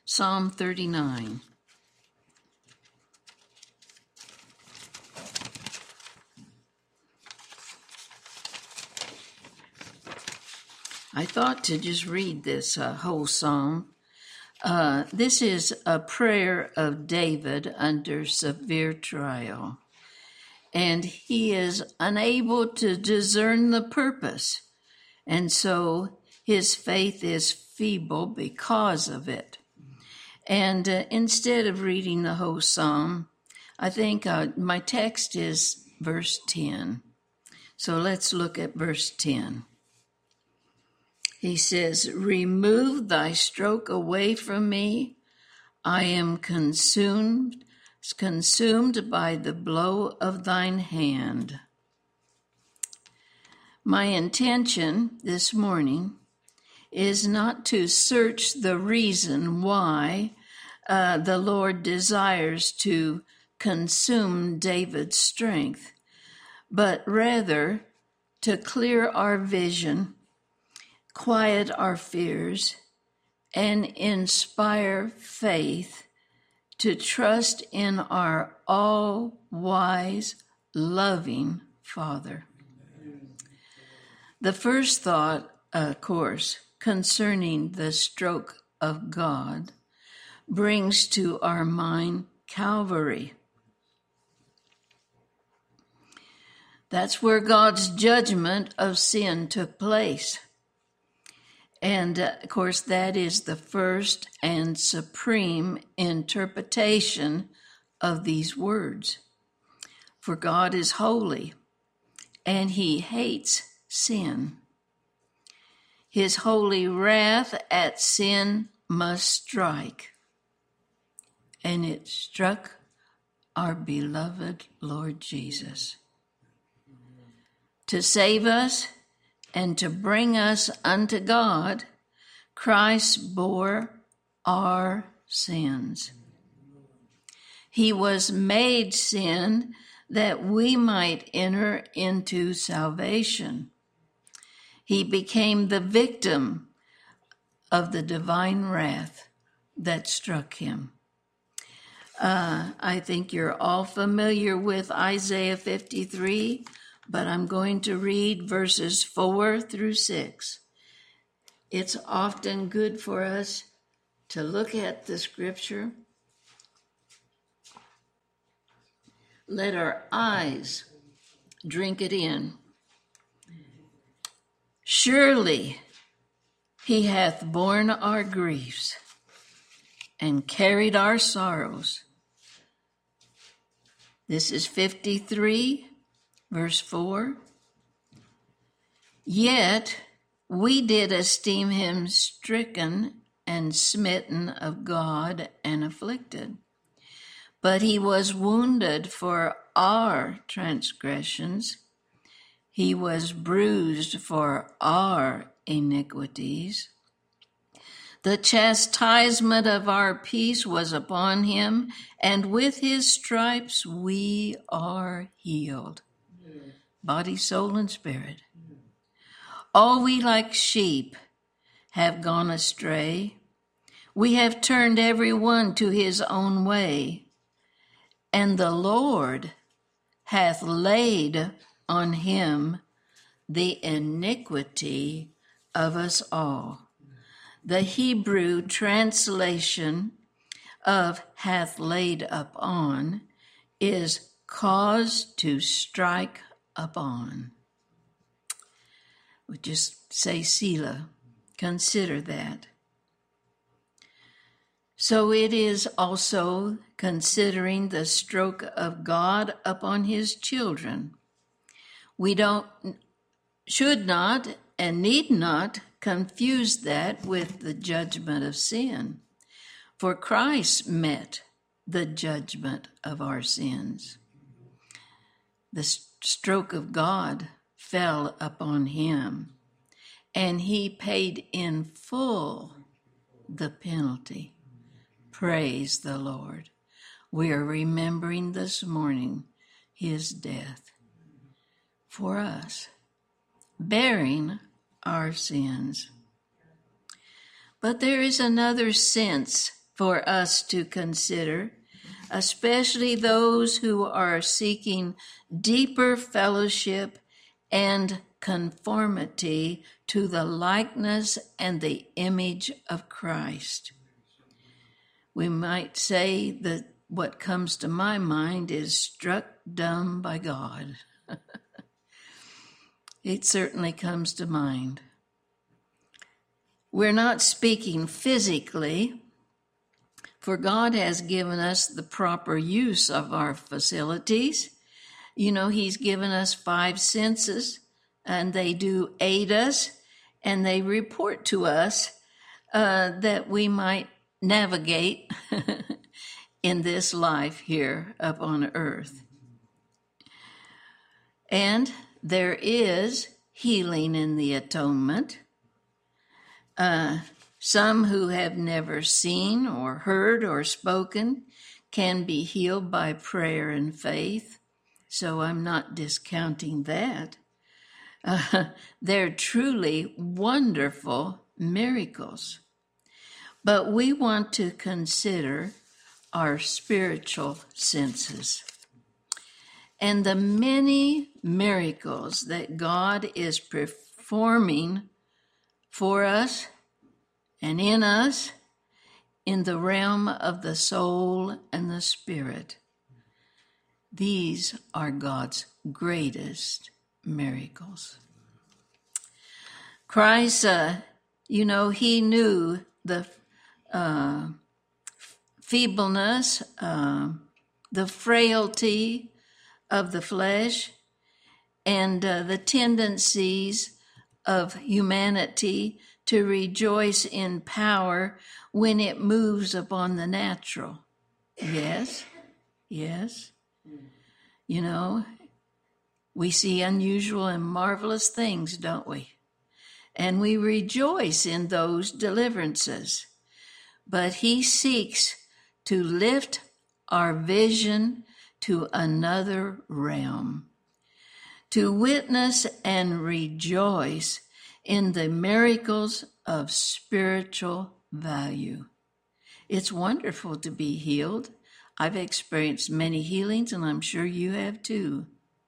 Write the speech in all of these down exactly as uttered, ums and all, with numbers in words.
Psalm thirty-nine. I thought to just read this uh, whole psalm. Uh, this is a prayer of David under severe trial, and he is unable to discern the purpose, and so his faith is feeble because of it. And uh, instead of reading the whole psalm, I think uh, my text is verse ten. So let's look at verse ten. He says, "Remove thy stroke away from me. I am consumed, consumed by the blow of thine hand." My intention this morning is not to search the reason why uh, the Lord desires to consume David's strength, but rather to clear our vision, quiet our fears, and inspire faith to trust in our all-wise, loving Father. The first thought, of course, concerning the stroke of God brings to our mind Calvary. That's where God's judgment of sin took place. And, uh, of course, that is the first and supreme interpretation of these words. For God is holy, and he hates sin. His holy wrath at sin must strike, and it struck our beloved Lord Jesus. To save us and to bring us unto God, Christ bore our sins. He was made sin that we might enter into salvation. He became the victim of the divine wrath that struck him. Uh, I think you're all familiar with Isaiah fifty-three, but I'm going to read verses four through six. It's often good for us to look at the scripture. Let our eyes drink it in. Surely he hath borne our griefs and carried our sorrows. This is fifty-three, verse four. Yet we did esteem him stricken and smitten of God and afflicted. But he was wounded for our transgressions. He was bruised for our iniquities. The chastisement of our peace was upon him, and with his stripes we are healed. Body, soul, and spirit. All we like sheep have gone astray. We have turned every one to his own way, and the Lord hath laid on him the iniquity of us all. The Hebrew translation of hath laid upon is caused to strike upon. We just say Selah. Consider that. So it is also considering the stroke of God upon his children. We don't, should not, and need not confuse that with the judgment of sin. For Christ met the judgment of our sins. The stroke of God fell upon him, and he paid in full the penalty. Praise the Lord. We are remembering this morning his death for us, bearing our sins. But there is another sense for us to consider, especially those who are seeking deeper fellowship and conformity to the likeness and the image of Christ. We might say that what comes to my mind is struck dumb by God. It certainly comes to mind. We're not speaking physically, for God has given us the proper use of our facilities. You know, He's given us five senses, and they do aid us, and they report to us uh, that we might navigate in this life here upon earth. And there is healing in the atonement. Uh, some who have never seen or heard or spoken can be healed by prayer and faith, so I'm not discounting that. Uh, they're truly wonderful miracles. But we want to consider our spiritual senses and the many miracles that God is performing for us and in us in the realm of the soul and the spirit. These are God's greatest miracles. Christ, uh, you know, He knew the uh, feebleness, uh, the frailty of the flesh, and uh, the tendencies of humanity to rejoice in power when it moves upon the natural. Yes, yes. You know, we see unusual and marvelous things, don't we? And we rejoice in those deliverances. But He seeks to lift our vision to another realm, to witness and rejoice in the miracles of spiritual value. It's wonderful to be healed. I've experienced many healings, and I'm sure you have too.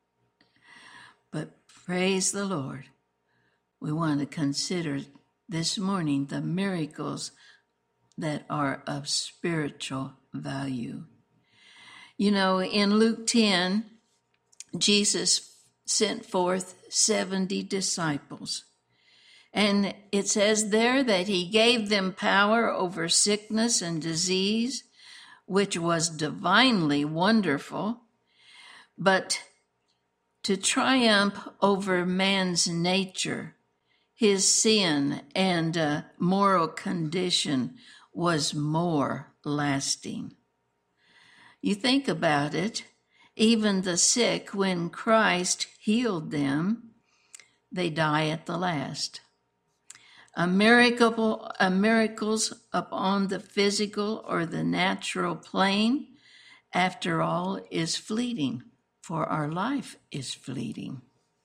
But praise the Lord. We want to consider this morning the miracles that are of spiritual value. You know, in Luke ten, Jesus sent forth seventy disciples. And it says there that He gave them power over sickness and disease, which was divinely wonderful. But to triumph over man's nature, his sin and uh, moral condition was more lasting. You think about it, even the sick, when Christ healed them, they die at the last. A miracle, a miracles upon the physical or the natural plane, after all, is fleeting, for our life is fleeting.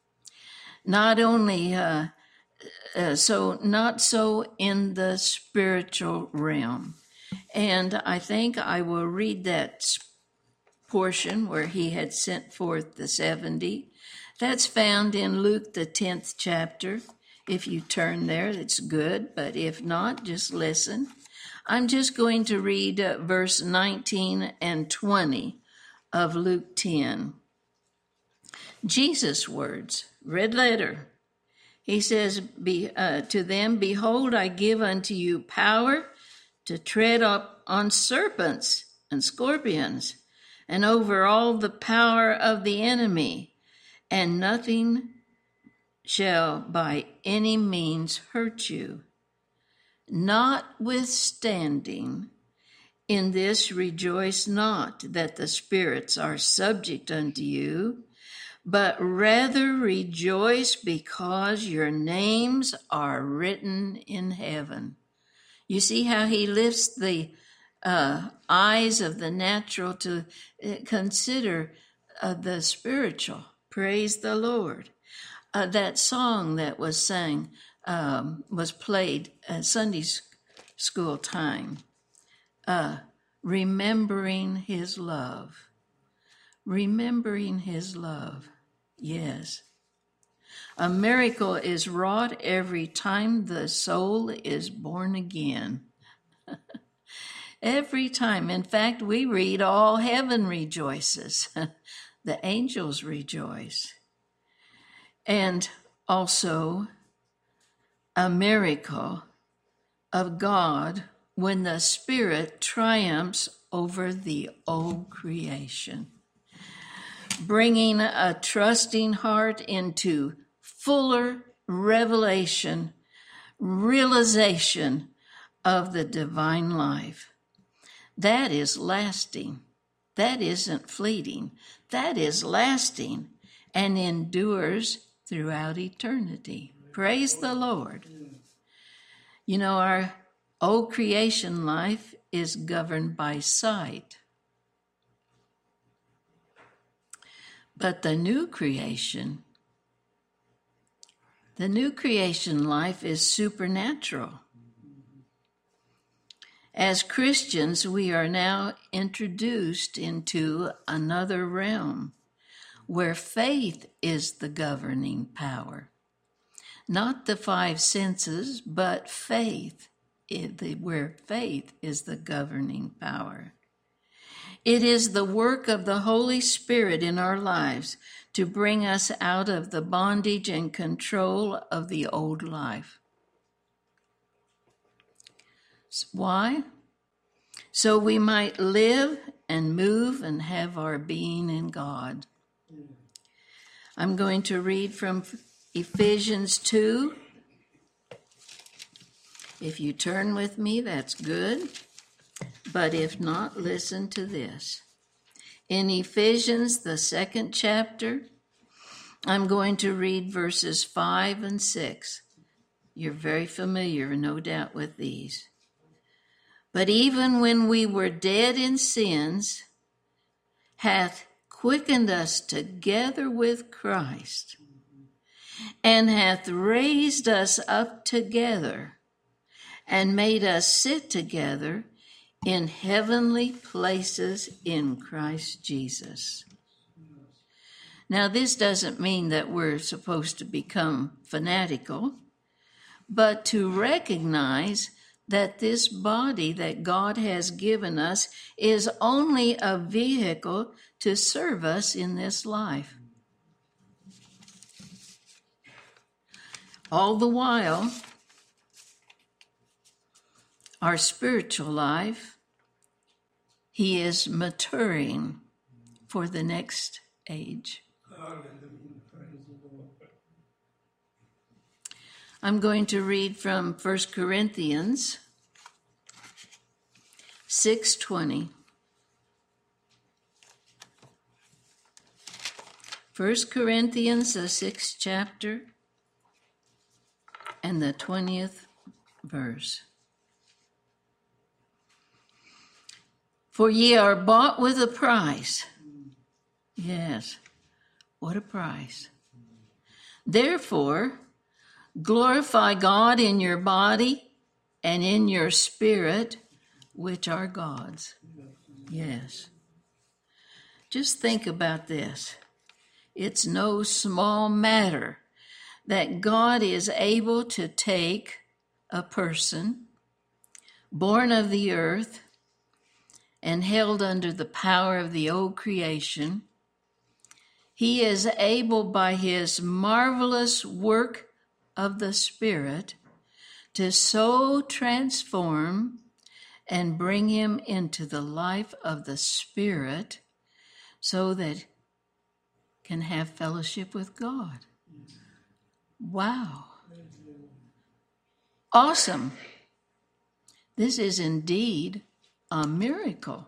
Not only uh, uh, so, not so in the spiritual realm. And I think I will read that portion where He had sent forth the seventy. That's found in Luke, the tenth chapter. If you turn there, that's good. But if not, just listen. I'm just going to read uh, verse nineteen and twenty of Luke ten. Jesus' words, red letter. He says Be, uh, to them, "Behold, I give unto you power to tread up on serpents and scorpions, and over all the power of the enemy, and nothing shall by any means hurt you. Notwithstanding, in this rejoice not that the spirits are subject unto you, but rather rejoice because your names are written in heaven." You see how He lifts the uh, eyes of the natural to consider uh, the spiritual. Praise the Lord. Uh, that song that was sang um, was played at Sunday school time. uh, remembering his love. Remembering his love. Yes. A miracle is wrought every time the soul is born again. Every time. In fact, we read all heaven rejoices. The angels rejoice. And also a miracle of God when the Spirit triumphs over the old creation, bringing a trusting heart into fuller revelation, realization of the divine life. That is lasting. That isn't fleeting. That is lasting and endures throughout eternity. Praise the Lord. You know, our old creation life is governed by sight. But the new creation, the new creation life is supernatural. As Christians, we are now introduced into another realm where faith is the governing power. Not the five senses, but faith, where faith is the governing power. It is the work of the Holy Spirit in our lives to bring us out of the bondage and control of the old life. Why? So we might live and move and have our being in God. I'm going to read from Ephesians two. If you turn with me, that's good. But if not, listen to this. In Ephesians, the second chapter, I'm going to read verses five and six. You're very familiar, no doubt, with these. But even when we were dead in sins, hath quickened us together with Christ, and hath raised us up together, and made us sit together in heavenly places in Christ Jesus. Now, this doesn't mean that we're supposed to become fanatical, but to recognize that this body that God has given us is only a vehicle to serve us in this life. All the while, our spiritual life, he is maturing for the next age. I'm going to read from First Corinthians six twenty. First Corinthians, the sixth chapter, and the twentieth verse. For ye are bought with a price. Yes, what a price. Therefore, glorify God in your body and in your spirit, which are God's. Yes. Just think about this. It's no small matter that God is able to take a person born of the earth and held under the power of the old creation. He is able by his marvelous work of the Spirit to so transform and bring him into the life of the Spirit so that can have fellowship with God. Wow. Awesome. This is indeed a miracle.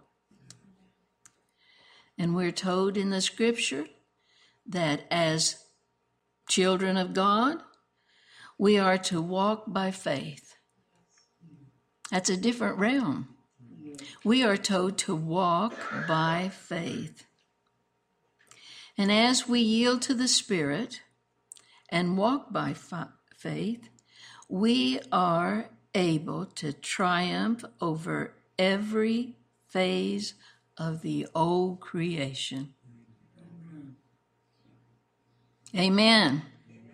And we're told in the scripture that as children of God, we are to walk by faith. That's a different realm. We are told to walk by faith. And as we yield to the Spirit and walk by fa- faith, we are able to triumph over every phase of the old creation. Amen.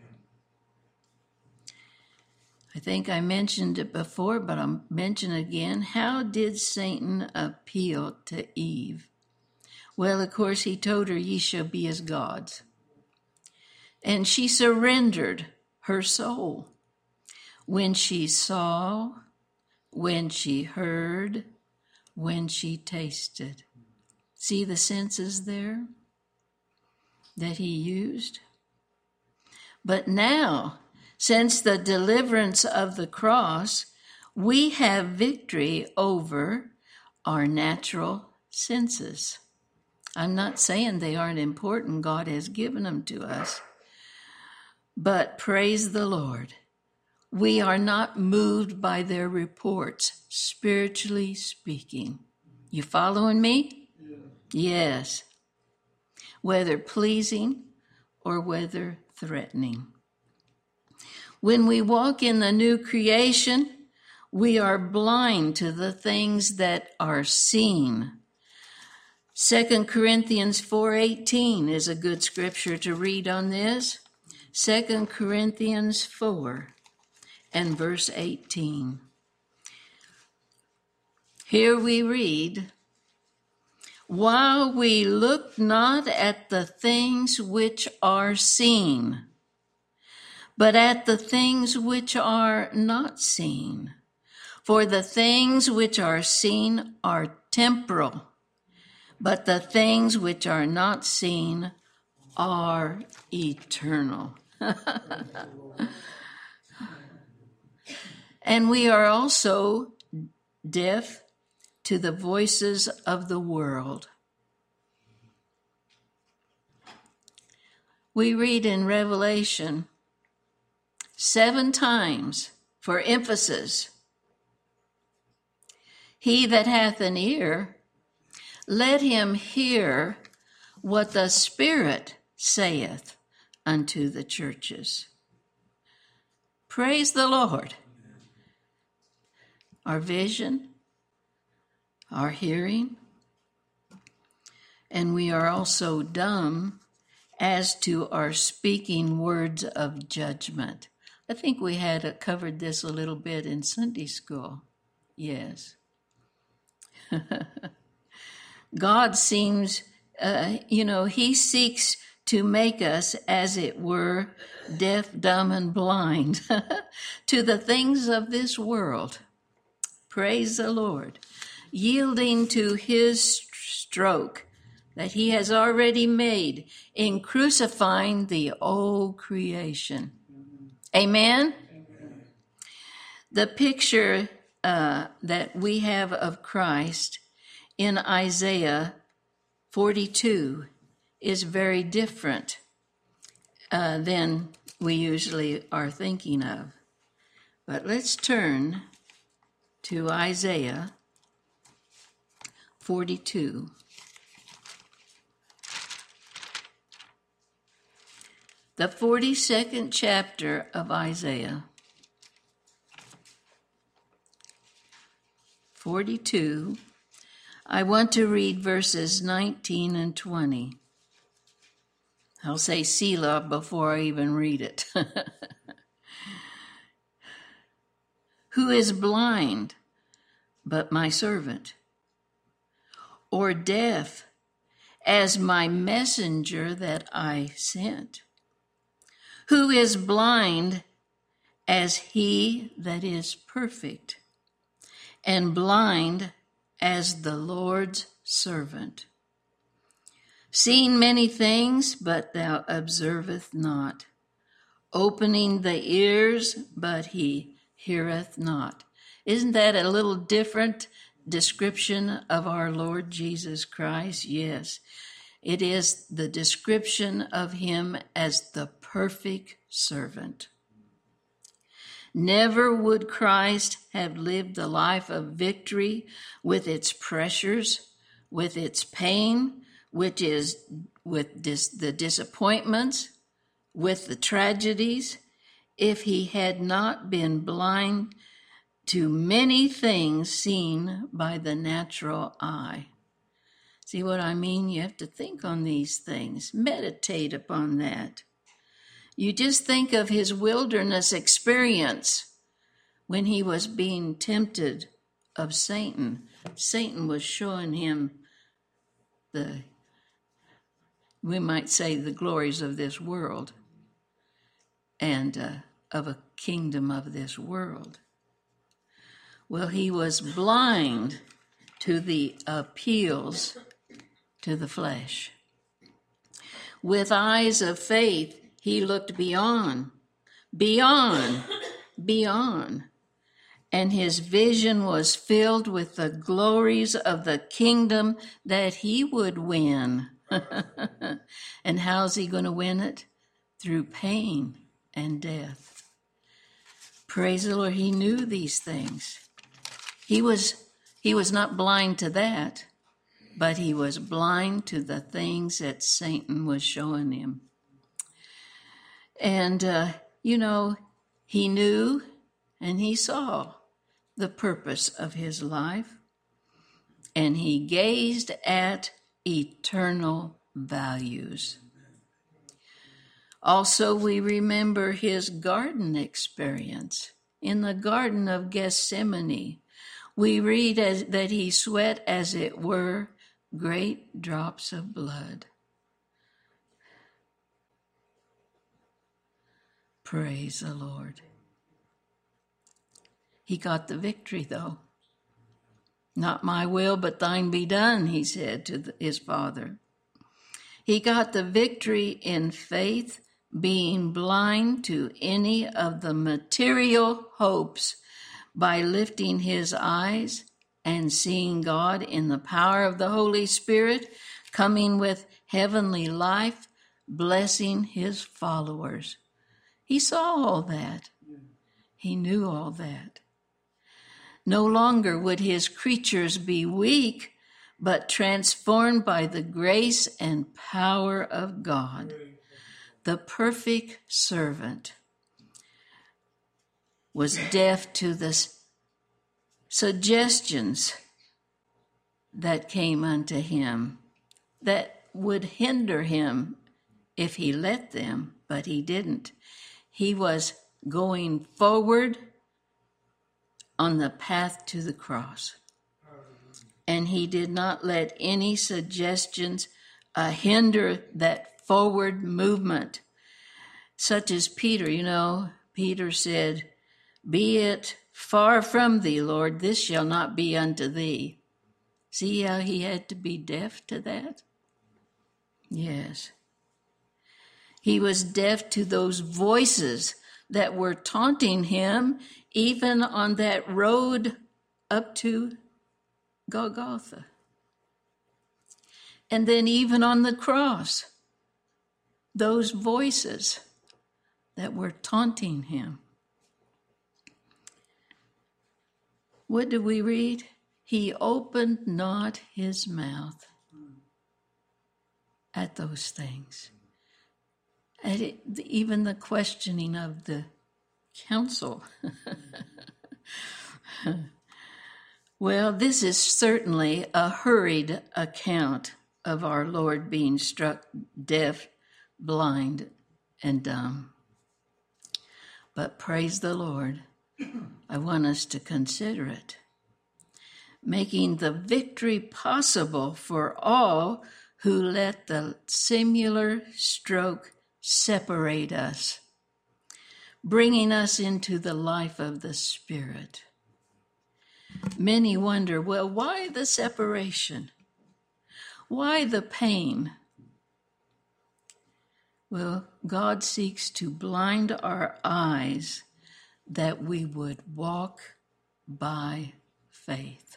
I think I mentioned it before, but I'll mention it again. How did Satan appeal to Eve? Well, of course, he told her, ye shall be as gods. And she surrendered her soul when she saw, when she heard, when she tasted. See the senses there that he used? But now, since the deliverance of the cross, we have victory over our natural senses. I'm not saying they aren't important. God has given them to us. But praise the Lord, we are not moved by their reports, spiritually speaking. You following me? Yeah. Yes. Whether pleasing or whether threatening. When we walk in the new creation, we are blind to the things that are seen. Second Corinthians four eighteen is a good scripture to read on this. Second Corinthians four and verse eighteen. Here we read, while we look not at the things which are seen, but at the things which are not seen. For the things which are seen are temporal, but the things which are not seen are eternal. And we are also deaf to the voices of the world. We read in Revelation seven times for emphasis, he that hath an ear, let him hear what the Spirit saith unto the churches. Praise the Lord. Our vision, our hearing, and we are also dumb as to our speaking words of judgment. I think we had uh, covered this a little bit in Sunday school. Yes. God seems, uh, you know, he seeks to make us, as it were, deaf, dumb, and blind to the things of this world. Praise the Lord. Yielding to his stroke that he has already made in crucifying the old creation. Amen? Amen. The picture uh, that we have of Christ in Isaiah forty-two is very different uh, than we usually are thinking of. But let's turn to Isaiah forty-two. The forty-second chapter of Isaiah. forty-two. I want to read verses nineteen and twenty. I'll say Selah before I even read it. Who is blind but my servant? Or deaf as my messenger that I sent? Who is blind as he that is perfect, and blind as the Lord's servant? Seeing many things, but thou observest not. Opening the ears, but he heareth not. Isn't that a little different description of our Lord Jesus Christ? Yes. It is the description of him as the perfect servant. Never would Christ have lived the life of victory with its pressures, with its pain, which is with dis- the disappointments, with the tragedies, if he had not been blind to many things seen by the natural eye. See what I mean? You have to think on these things. Meditate upon that. You just think of his wilderness experience when he was being tempted of Satan. Satan was showing him the, we might say, the glories of this world and uh, of a kingdom of this world. Well, he was blind to the appeals to the flesh. With eyes of faith, he looked beyond, beyond, beyond. And his vision was filled with the glories of the kingdom that he would win. And how's he going to win it? Through pain and death. Praise the Lord, he knew these things. He was, he was not blind to that, but he was blind to the things that Satan was showing him. And, uh, you know, he knew and he saw the purpose of his life, and he gazed at eternal values. Also, we remember his garden experience. In the Garden of Gethsemane, we read as, that he sweat, as it were, great drops of blood. Praise the Lord. He got the victory, though. Not my will, but thine be done, he said to the, his Father. He got the victory in faith, being blind to any of the material hopes by lifting his eyes and seeing God in the power of the Holy Spirit, coming with heavenly life, blessing his followers. He saw all that. He knew all that. No longer would his creatures be weak, but transformed by the grace and power of God. The perfect servant was deaf to the suggestions that came unto him that would hinder him if he let them, but he didn't. He was going forward on the path to the cross. And he did not let any suggestions uh, hinder that forward movement. Such as Peter, you know, Peter said, "Be it far from thee, Lord, this shall not be unto thee." See how he had to be deaf to that? Yes. He was deaf to those voices that were taunting him, even on that road up to Golgotha. And then even on the cross, those voices that were taunting him. What do we read? He opened not his mouth at those things. At it, even the questioning of the council. Well, this is certainly a hurried account of our Lord being struck deaf, blind, and dumb. But praise the Lord, I want us to consider it, making the victory possible for all who let the similar stroke separate us, bringing us into the life of the Spirit. Many wonder, well, why the separation? Why the pain? Well, God seeks to blind our eyes that we would walk by faith.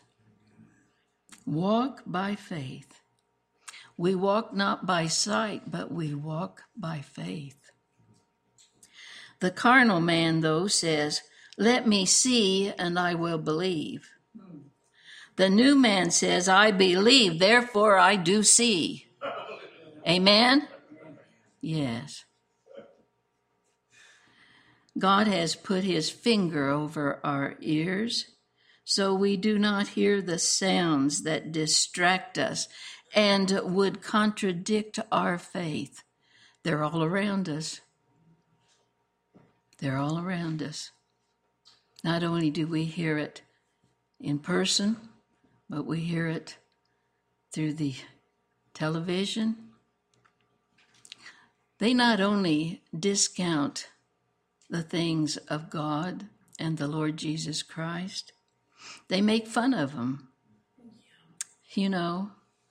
Walk by faith. We walk not by sight, but we walk by faith. The carnal man, though, says, "Let me see, and I will believe." The new man says, "I believe, therefore I do see." Amen? Yes. God has put his finger over our ears so we do not hear the sounds that distract us and would contradict our faith. They're all around us. They're all around us. Not only do we hear it in person, but we hear it through the television. They not only discount the things of God and the Lord Jesus Christ, they make fun of them, you know,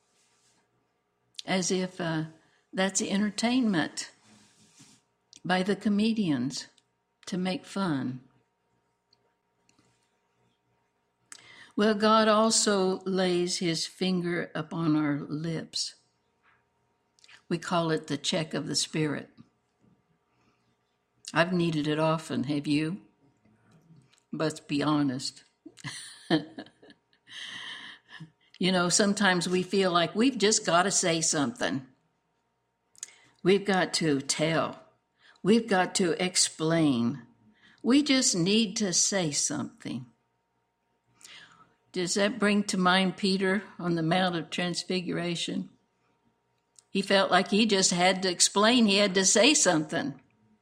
as if uh, that's entertainment by the comedians to make fun. Well, God also lays his finger upon our lips. We call it the check of the Spirit. I've needed it often, have you? Let's be honest. You know, sometimes we feel like we've just got to say something. We've got to tell. We've got to explain. We just need to say something. Does that bring to mind Peter on the Mount of Transfiguration? He felt like he just had to explain. He had to say something.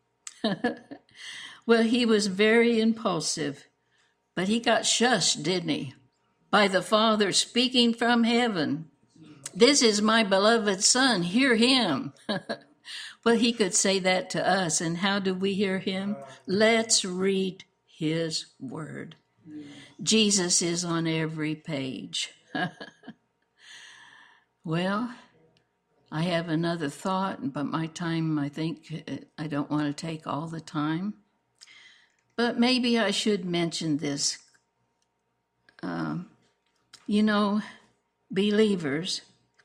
Well, he was very impulsive, but he got shushed, didn't he? By the Father speaking from heaven. This is my beloved Son, hear him. Well, he could say that to us, and how do we hear him? Let's read his word. Jesus is on every page. Well, I have another thought, but my time, I think, I don't want to take all the time. But maybe I should mention this. Um, you know, believers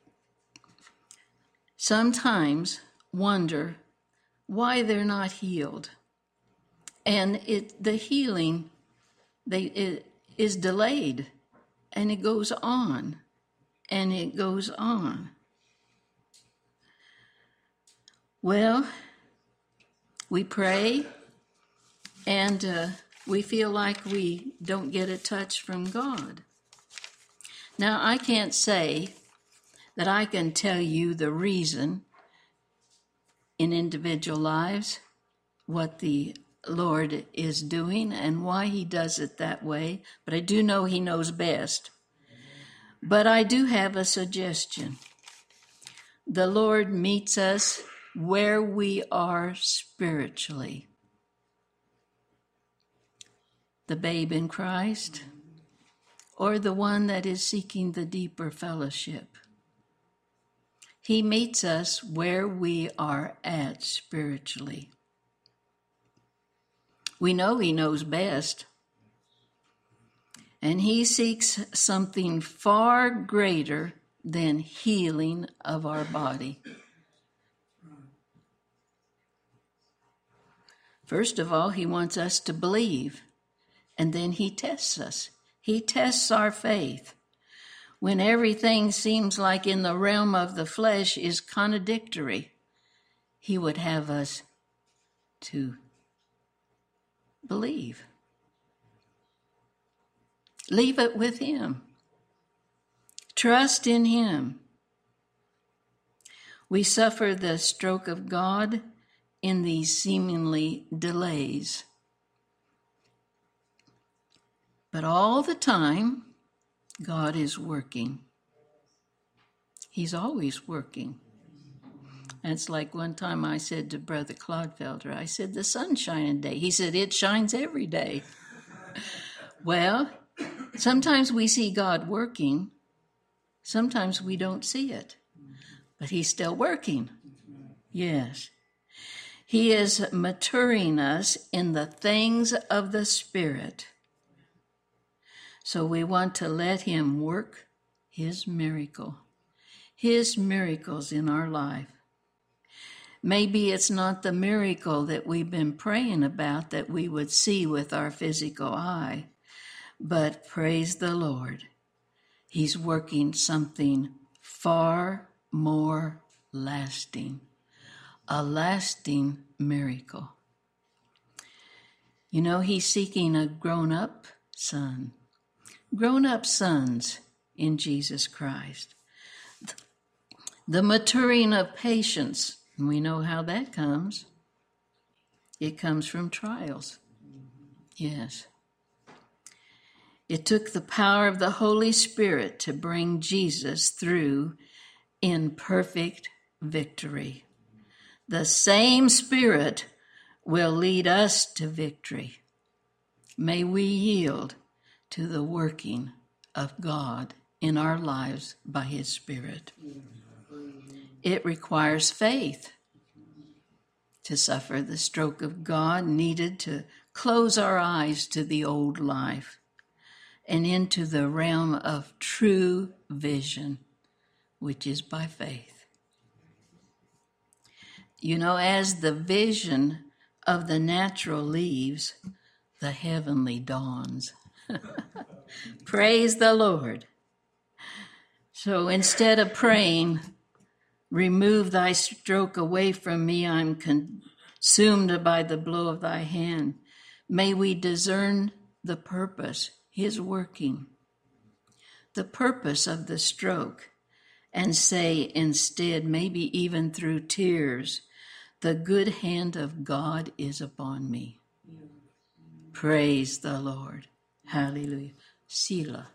sometimes wonder why they're not healed. And it the healing they it is delayed, and it goes on, and it goes on. Well, we pray, and uh, we feel like we don't get a touch from God. Now, I can't say that I can tell you the reason in individual lives, what the Lord is doing and why he does it that way, but I do know he knows best. But I do have a suggestion. The Lord meets us where we are spiritually. The babe in Christ, or the one that is seeking the deeper fellowship. He meets us where we are at spiritually. We know he knows best, and he seeks something far greater than healing of our body. First of all, he wants us to believe, and then he tests us. He tests our faith. When everything seems like in the realm of the flesh is contradictory, he would have us to believe. Leave it with him. Trust in him. We suffer the stroke of God in these seemingly delays. But all the time, God is working. He's always working. And it's like one time I said to Brother Clodfelder, I said, the sun's shining today. He said, it shines every day. Well, sometimes we see God working. Sometimes we don't see it. But he's still working. Yes. He is maturing us in the things of the Spirit. So we want to let him work his miracle, his miracles in our life. Maybe it's not the miracle that we've been praying about that we would see with our physical eye, but praise the Lord, he's working something far more lasting, a lasting miracle. You know, he's seeking a grown-up son, grown-up sons in Jesus Christ. The maturing of patience, and we know how that comes. It comes from trials. Yes. It took the power of the Holy Spirit to bring Jesus through in perfect victory. The same Spirit will lead us to victory. May we yield to the working of God in our lives by His Spirit. It requires faith to suffer the stroke of God needed to close our eyes to the old life and into the realm of true vision, which is by faith. You know, as the vision of the natural leaves, the heavenly dawns. Praise the Lord. So instead of praying, remove thy stroke away from me, I'm consumed by the blow of thy hand, may we discern the purpose, His working, the purpose of the stroke, and say instead, maybe even through tears, the good hand of God is upon me. Praise the Lord. Hallelujah. Selah.